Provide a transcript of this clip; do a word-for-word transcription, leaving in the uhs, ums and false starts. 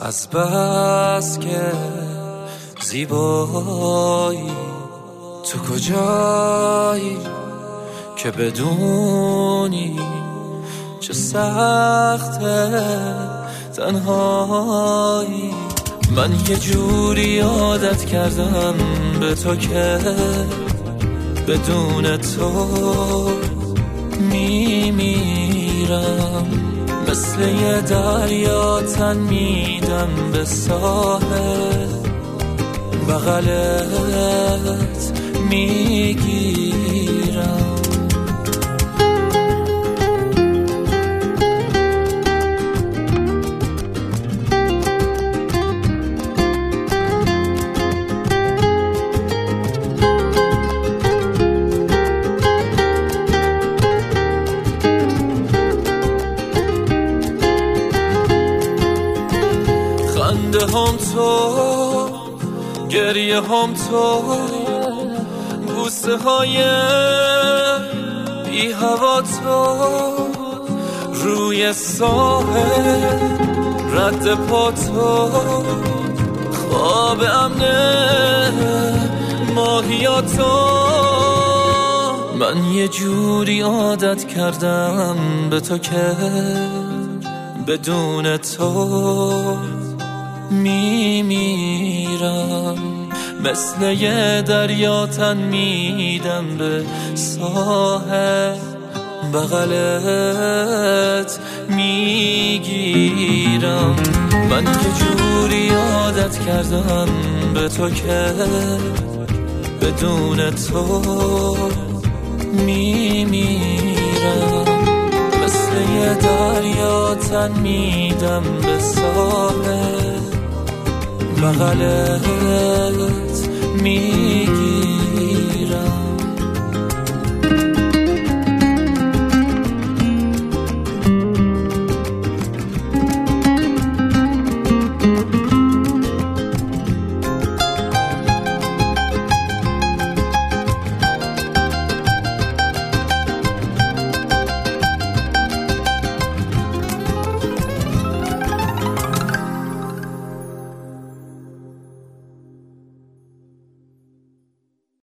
از بس که زیبایی تو کجایی که بدونی چه سخته تنهایی. من یه جوری عادت کردم به تو که بدون تو میمیرم. مثل یه دریا تن میدم به ساحل، بغلت میگیرم. خنده هم تو، گریه هم تو، بوسه های بی هوا تو، روی ساحل رد پا تو، خواب امن ماهیا تو. من یه جوری عادت کردم به تو که بدون تو میمیرم. مثل یه دریا تن میدم به ساحل، بغلت میگیرم. من یه جوری عادت کردم به تو که بدون تو میمیرم. مثل یه دریا تن میدم به ساحل، بغلت میگیرم.